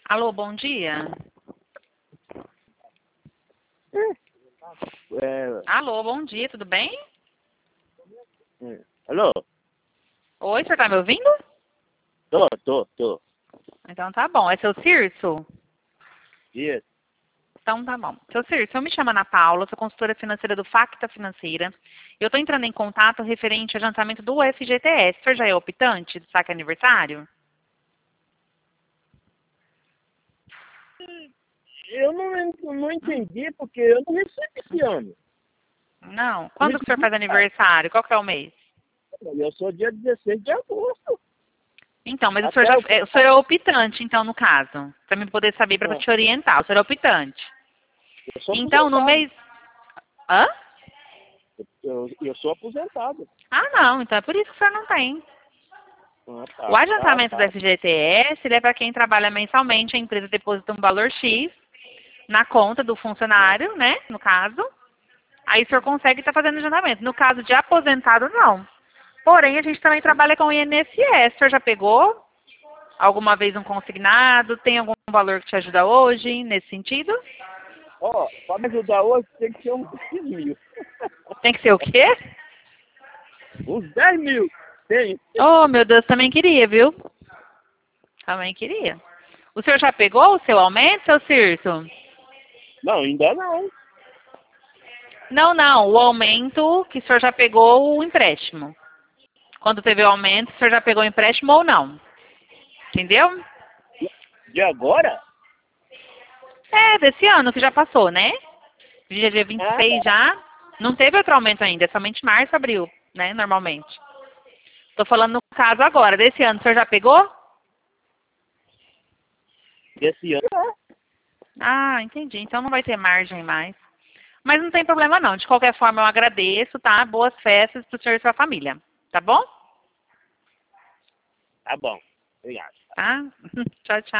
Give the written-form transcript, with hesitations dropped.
Alô, bom dia. Alô, bom dia, tudo bem? Alô? Oi, você tá me ouvindo? Tô. Então tá bom. É seu Cirso? Isso. Então tá bom. Seu Cirso, eu me chamo Ana Paula, sou consultora financeira do Facta Financeira. Eu tô entrando em contato referente ao adiantamento do FGTS. O senhor já é optante do saque aniversário? Eu não entendi porque eu não recebi esse ano. Não. Quando que o senhor faz aniversário? Qual que é o mês? Eu sou dia 16 de agosto. Então, mas o Até senhor é optante, então, no caso. Para me poder saber, para te orientar. O senhor é optante. eu sou Então, no aposentado. mês... Hã? Eu sou aposentado. Ah, não. Então é por isso que o senhor não tem. O Tá. adiantamento do FGTS, ele é para quem trabalha mensalmente, a empresa deposita um valor X na conta do funcionário, né, no caso. Aí o senhor consegue estar fazendo adiantamento. No caso de aposentado, não. Porém, a gente também trabalha com o INSS. O senhor já pegou alguma vez um consignado? Tem algum valor que te ajuda hoje, nesse sentido? Para me ajudar hoje tem que ser uns 10 mil. Tem que ser o quê? Uns 10 mil. Tem. Oh, meu Deus, também queria, viu? Também queria. O senhor já pegou o seu aumento, seu Cirso? Não, ainda não. Não, não. O aumento que o senhor já pegou o empréstimo. Quando teve o aumento, o senhor já pegou o empréstimo ou não? Entendeu? De agora? É, desse ano que já passou, né? Dia Ah, 26 já. Não teve outro aumento ainda, é somente março, abril, né? Normalmente. Tô falando no caso agora, desse ano, o senhor já pegou? esse ano. Ah, entendi. Então não vai ter margem mais. Mas não tem problema não. De qualquer forma, eu agradeço, tá? Boas festas pro senhor e sua família. Tá bom? Tá bom. Obrigado. Tá? Tchau, tchau.